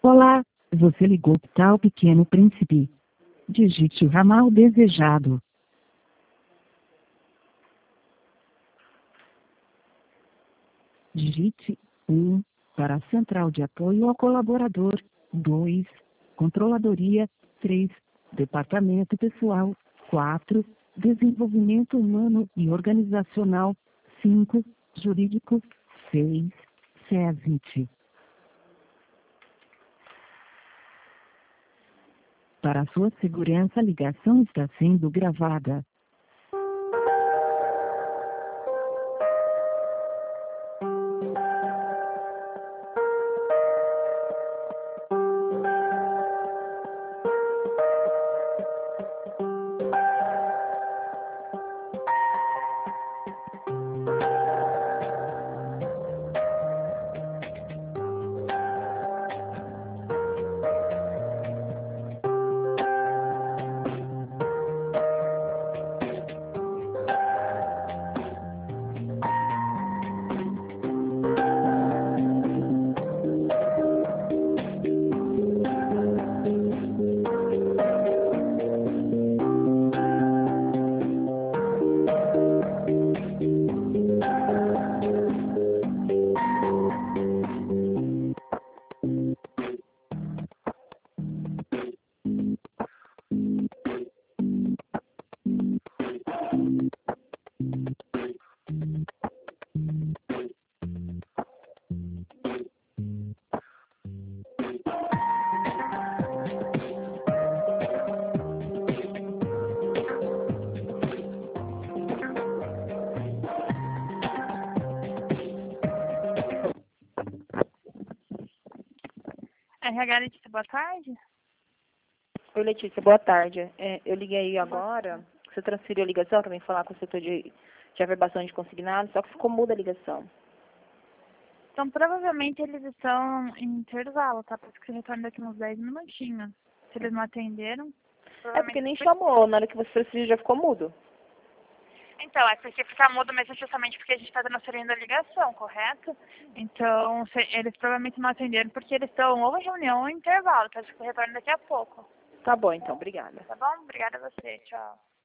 Olá, você ligou para o Pequeno Príncipe. Digite o ramal desejado. Digite 1 para a Central de Apoio ao Colaborador, 2, Controladoria, 3, Departamento Pessoal, 4, Desenvolvimento Humano e Organizacional, 5, Jurídico, 6, CESIT. Para sua segurança, a ligação está sendo gravada. RH Letícia, boa tarde. Oi, Letícia, boa tarde. Eu liguei agora, você transferiu a ligação para mim falar com o setor de averbação de consignados, só que ficou muda a ligação. Então, provavelmente eles estão em intervalo, tá? Por isso que retorno daqui uns 10 minutinhos. Se eles não atenderam... É porque nem chamou, na hora que você transferiu já ficou mudo. Então, é porque fica mudo mesmo justamente porque a gente está transferindo a ligação, correto? Então, eles provavelmente não atenderam porque eles estão ou em reunião ou em intervalo, por isso que retorno daqui a pouco. Tá bom, então, obrigada. Tá bom? Obrigada a você, tchau.